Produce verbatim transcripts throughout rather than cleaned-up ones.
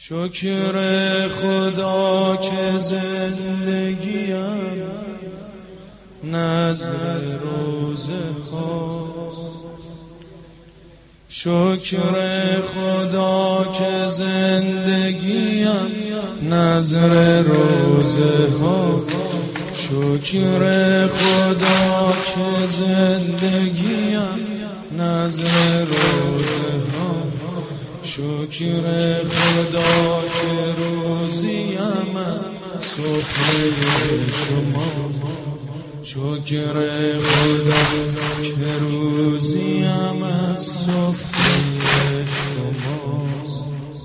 شکر خدا که زندگیم نذر روزه هاست. شکر خدا که زندگیم نذر روزه هاست. شکر خدا که زندگیم نذر روزه هاست. شکر خدا که روزیم سفره شما. شکر خدا که روزیم سفره شماست.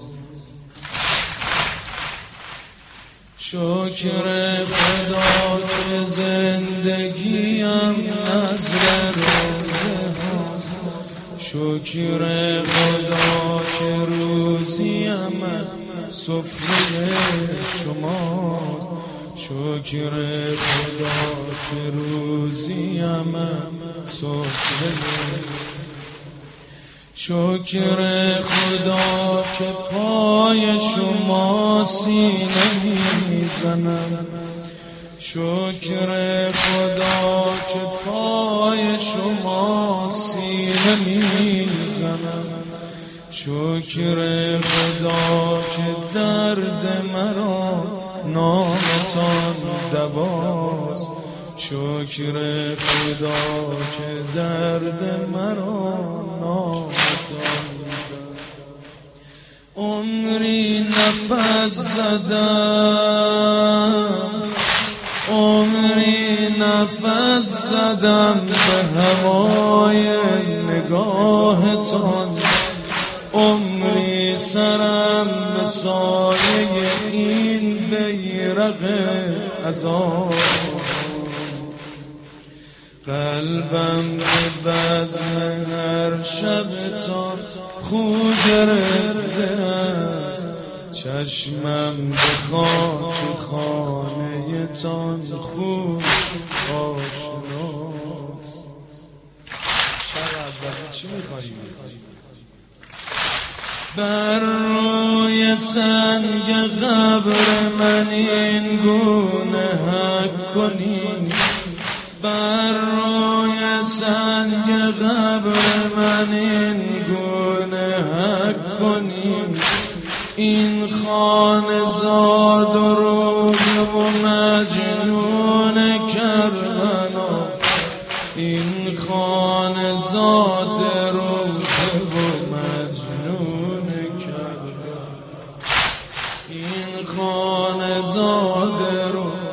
شکر خدا که زندگیم نذر روزه هاست. شکر خدا که روزیم سفره شماست. شکر خدا که روزیم سفره. شکر خدا که پای شما سینه میزنم. شکر خدا که پای شما سینه میزنم. شکر خدا که درد مرا نامتان دواست. شکر خدا که درد مرا نامتان دواست. عمری نفس زدم، عمری نفس زدم به هوای نگاهتان. عمری سرم به سایه این بیرق عذاب. قلبم به بزم هر شبتان خو گرفته است. چشمم به خاک خانه تان خوب آشناست. شب اول چی میخوایی؟ بر روی سنگ قبر من این گونه حک کنی. بر روی سنگ قبر من این گونه حک کنی. این خانه زاد و روح و مجنون کربلا. این خانه زاد روح و مجنون کربلا. این خانه زاد روح